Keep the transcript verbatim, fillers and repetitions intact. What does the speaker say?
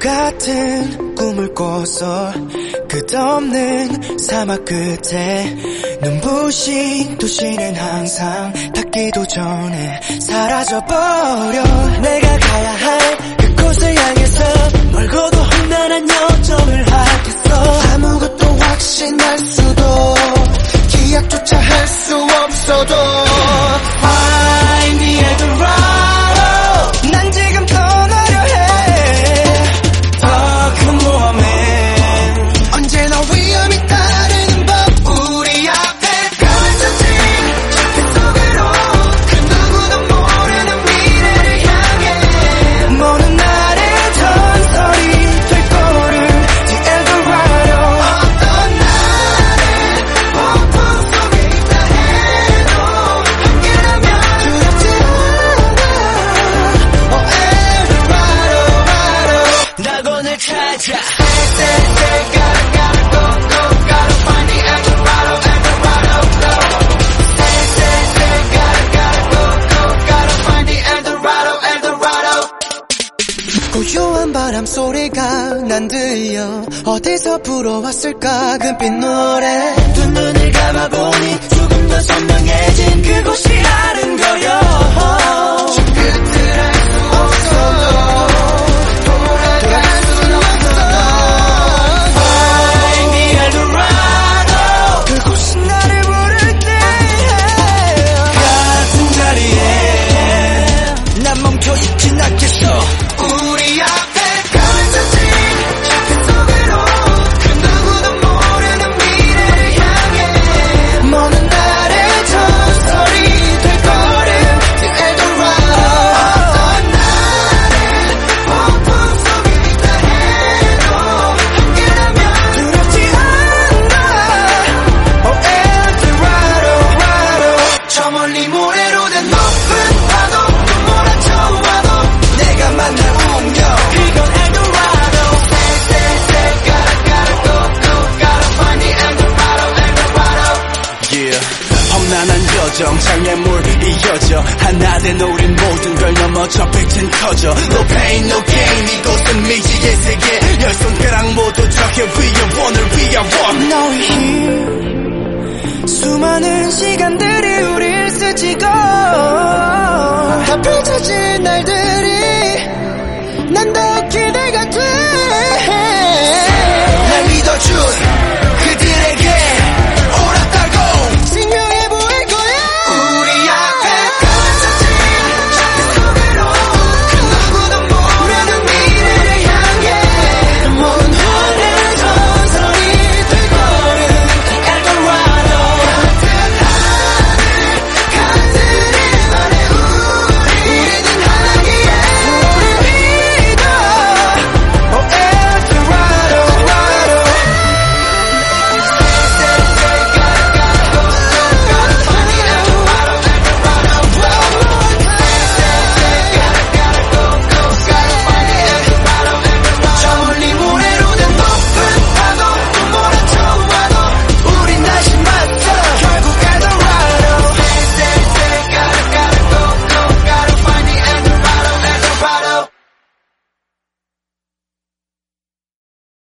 같은 꿈을 꿔서 끝없는 사막 끝에 눈부신 도시는 항상 닿기도 전에 사라져버려. 내가 가야 할 그곳을 향해서 멀고도 험난한 여정을 하겠어. 아무것도 확신할 수도 기약조차 할 수 없어도 Find the Eldorado. 난 지금 떠나려 해. 더 큰 모험에 언제나 위험이 따르는 법. 우리 앞에 펼쳐진 자켓 속으로 그 누구도 모르는 미래를 향해 먼 날의 전설이 될 거를 The Eldorado. 어떤 날에 폭풍 속에 있다 해도 함께라면 두렵지 않아. Oh Eldorado. 날 오늘 찾아. 고요한 바람 소리가 난 들려. 어디서 불어왔을까 금빛 노래. 두 눈을 감아보니 조금 더 선명해진 그곳이라는 거요. 저 끝을 알 수 없어도 돌아갈 순 없어도 Find the Eldorado. 그곳이 나를 부를 때 같은 자리에 난 멈춰있진 않겠어. 우리 앞에 펼쳐진 자켓 속으로 그 누구도 모르는 미래를 향해 먼 날의 전설이 될 거를 The Eldorado. 어떤 날에 폭풍 속에 있다 해도 함께라면 두렵지 않아. Oh Eldorado. 저 멀리 모래로 된 높은 파도 또 몰아쳐와도 내가 만날 운명 이건 Eldorado. Say say say gotta gotta go go gotta find the Eldorado. Eldorado. Yeah. 험난한 여정 장애물 이어져 하나 된 우린 모든 걸 넘어 저 빛은 커져. No pain no gain 이곳은 미지의 세계. 열 손가락 모두 저기 위에 원을 위한 원. 너의 힘 수많은 시간들이 우릴 스치고 다 펼쳐진 날들이